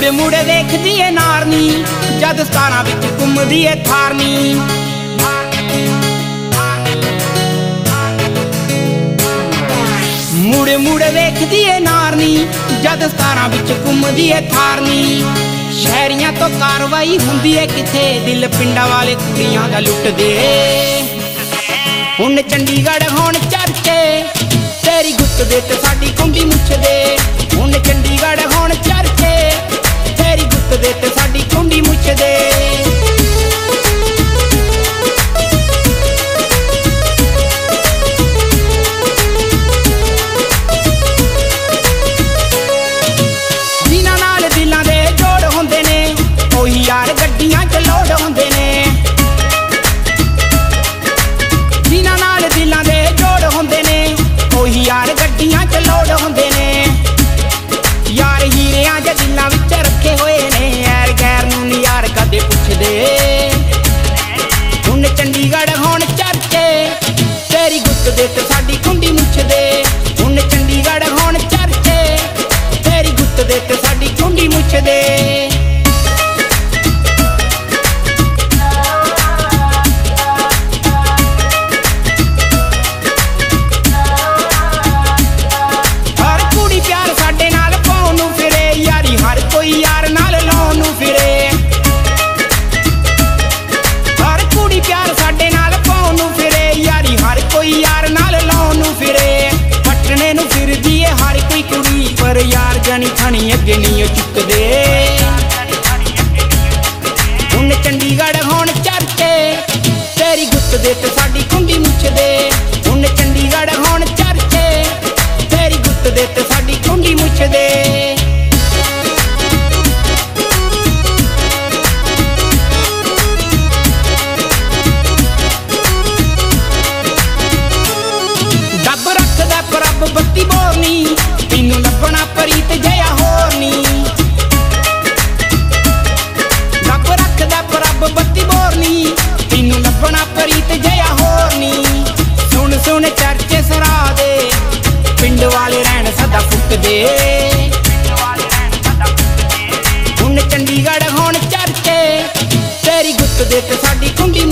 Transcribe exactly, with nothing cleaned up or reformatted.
ਮੁੜੇ ਮੁੜੇ ਦੇਖਦੀ ਏ ਨਾਰਨੀ ਜਦ ਸਤਾਰਾਂ ਵਿੱਚ ਘੁੰਮਦੀ ਏ ਥਾਰਨੀ। ਮੁੜੇ ਮੁੜੇ ਵੇਖਦੀ ਏ ਨਾਰਨੀ ਜਦ ਸਤਾਰਾਂ ਵਿੱਚ ਘੁੰਮਦੀ ਏ ਥਾਰਨੀ। ਸ਼ਹਿਰੀਆਂ ਤੋਂ ਕਾਰਵਾਈ ਹੁੰਦੀ ਏ ਕਿਥੇ ਦਿਲ ਪਿੰਡਾਂ ਵਾਲੇ ਕੁੜੀਆਂ ਦਾ ਲੁੱਟਦੇ। ਹੁਣ ਚੰਡੀਗੜ੍ਹ ਹੋਣ ਚਰਚੇ ਤੇਰੀ ਗੁੱਤ ਦੇ ਤੇ ਸਾਡੀ ਕੁੰਡੀ ਮੁੱਛਦੇ। ਹੁਣ ਚੰਡੀਗੜ੍ਹ ਹੋਣ ਚਰਚੇ ਤੇਰੀ ਗੁੱਤ ਦੇ ਤੇ ਸਾਡੀ ਕੁੰਡੀ ਮੁੱਛਦੇ। ਜਿਨ੍ਹਾਂ ਨਾਲ ਦਿਲਾਂ ਦੇ ਜੋੜ ਹੁੰਦੇ ਨੇ ਉਹੀ ਯਾਰ ਗੱਡੀਆਂ ਚ ਲੋੜ ਹੁੰਦੇ ਨੇ। ਜਿਨ੍ਹਾਂ ਨਾਲ ਦਿਲਾਂ ਦੇ ਜੋੜ ਹੁੰਦੇ ਨੇ ਉਹੀ ਯਾਰ ਗੱਡੀਆਂ ਚ ਲੋੜ ਹੁੰਦੇ ਨੇ। ਯਾਰ ਹੀਰਿਆਂ ਦੇ ਦਿਲਾਂ ਵਿੱਚ ਰੱਖੇ ਹੋਏ ਨੇ ਯਾਰ ਗੈਰ ਨੂੰ ਨੀ ਯਾਰ ਕਦੇ ਪੁੱਛਦੇ। ਹੁਣ ਚੰਡੀਗੜ੍ਹ ਹੋਣ ਚਰਚੇ ਤੇਰੀ ਗੁੱਤ ਦੇ ਤੇ ਸਾਡੀ ਕੁੰਡੀ ਮੁੱਛਦੇ। ਹੁਣ ਚੰਡੀਗੜ੍ਹ ਹੋਣ ਚਰਚੇ ਤੇਰੀ ਗੁੱਤ ਦੇ ਤੇ ਸਾਡੀ ਕੁੰਡੀ ਮੁੱਛਦੇ। ਯਾਰ ਨਾਲ ਲਾਉਣ ਨੂੰ ਫਿਰੇ ਹਰ ਕੁੜੀ ਪਿਆਰ ਸਾਡੇ ਨਾਲ ਪਾਉਣ ਨੂੰ ਫਿਰੇ। ਯਾਰੀ ਹਰ ਕੋਈ ਯਾਰ ਨਾਲ ਲਾਉਣ ਨੂੰ ਫਿਰੇ। ਪਟਣੇ ਨੂੰ ਫਿਰਦੀ ਏ ਹਰ ਕੋਈ ਕੁੜੀ ਪਰ ਯਾਰ ਜਾਨੀ ਖਾਣੀ ਅੱਗੇ ਨਹੀਂ ਚੁੱਕਦੇ। ਹੁਣ ਚੰਡੀਗੜ੍ਹ ਹੋਣ ਚਰਚੇ ਤੇਰੀ ਗੁੱਤ ਦੇ ਤੇ ਸਾਡੀ ਕੁੰਡੀ ਮੁੱਛਦੇ। ਹੁਣ ਚੰਡੀਗੜ੍ਹ ਹੋਣ ਚਰਚੇ ਤੇਰੀ ਗੁੱਤ ਦੇ ਤੇ ਸਾਡੀ ਕੁੰਡੀ ਮੁੱਛਦੇ। ਬੱਤੀ ਬੋਰਨੀ ਤੈਨੂੰ ਲੱਭਣਾ ਪ੍ਰੀਤ ਜਿਹਾ ਹੋਰ ਨੀ। ਰੱਬ ਰੱਖਦਾ ਪ੍ਰਭ ਬੱਤੀ ਬੋਰਨੀ ਤੈਨੂੰ ਲੱਭਣਾ ਪ੍ਰੀਤ ਜਿਹਾ ਹੋਰ ਨੀ। ਸੁਣ ਸੁਣ ਚਰਚੇ ਸਰਾ ਦੇ ਪਿੰਡ ਵਾਲੇ ਰਹਿਣ ਸਦਾ ਫੁੱਕਦੇ। ਹੁਣ ਚੰਡੀਗੜ੍ਹ ਹੋਣ ਚਰਚੇ ਤੇਰੀ ਗੁੱਤ ਦੇ ਤੇ ਸਾਡੀ ਕੁੰਡੀ